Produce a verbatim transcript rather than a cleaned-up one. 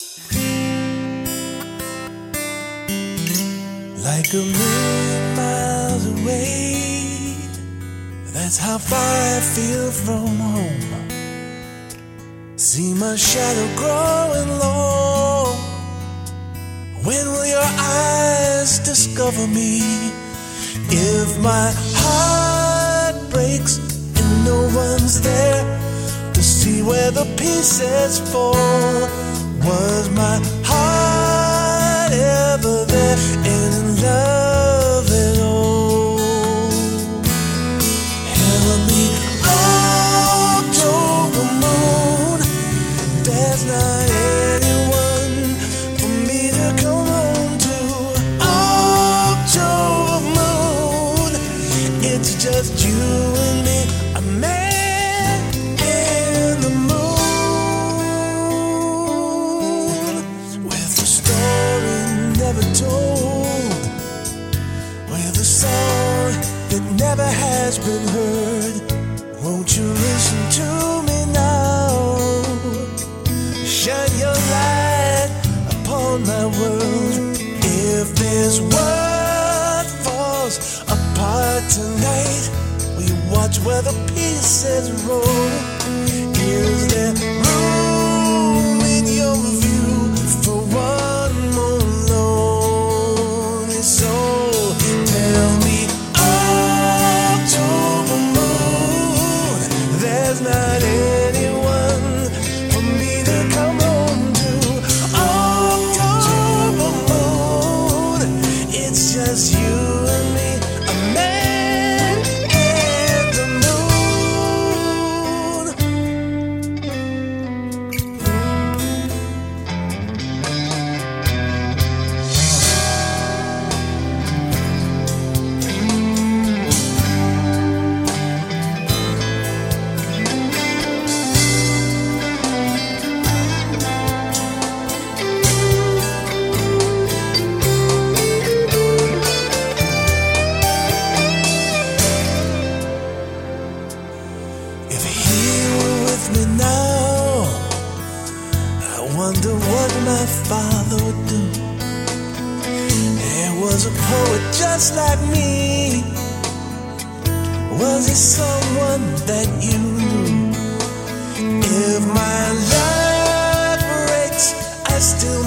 Like a million miles away, that's how far I feel from home. See my shadow growing low. When will your eyes discover me? If my heart breaks and no one's there to see where the pieces fall, was my heart ever there and in love at all? Heavenly October moon, there's not anyone for me to come home to. October moon, it's just you and me, a man in the moon, with a story never told, with a song that never has been heard. Won't you listen to me now? Shine your light upon my world. If this world falls apart tonight, will you watch where the pieces roll? Is there room in your view for one more lonely soul? Tell me, October moon, there's not anyone for me to come home to. October moon, it's just you and me, a man and the If he were with me now, I wonder what my father would do. There was a poet just like me. Was he someone that you knew? If my love breaks, I still